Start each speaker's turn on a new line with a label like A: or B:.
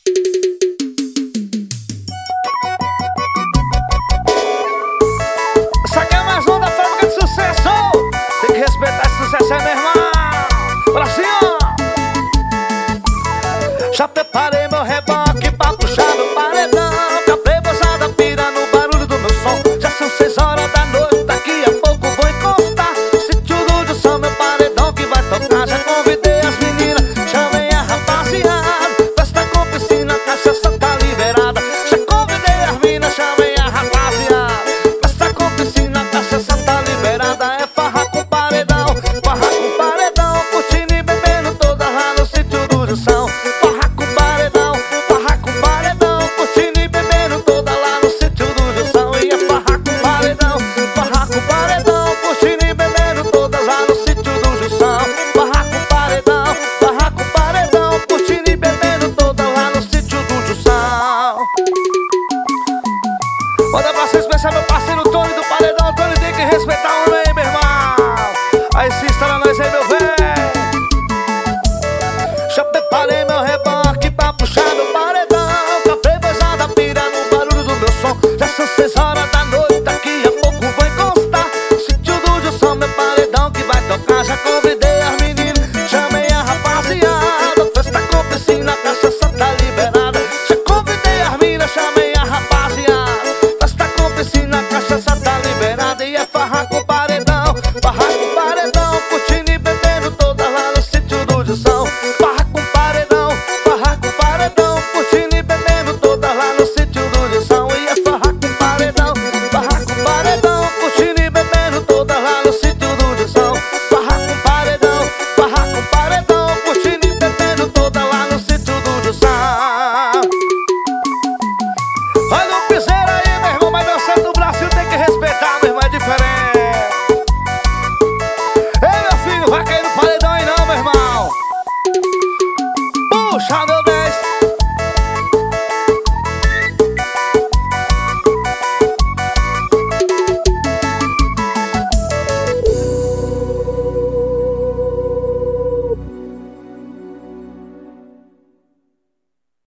A: Essa aqui é mais uma da fábrica de sucesso. Tem que respeitar esse sucesso aí, meu irmão. Brasil! Já preparei meu reboque pra puxar meu paredão, que a playboyzada pira no barulho do meu som. Já são 6 horas da noite, daqui a pouco vou encostar. Sítio do Jussão, meu paredão que vai tocar. Já convidei as meninas, chamei a rapaziada. Festa com piscina, cachaça tá liberada. Já convidei as minas, chamei a rapaziada. Festa com piscina, cachaça tá liberada. É farra com paredão, curtindo e bebendo toda lá no sítio do Jussão. Farra com paredão, curtindo e bebendo toda lá no sítio do Jussão. E é farra com paredão, curtindo e bebendo todas lá no sítio do Jussão. Farra com paredão, curtindo e bebendo todas lá no sítio do Jussão. Manda pra vocês pensar meu pai.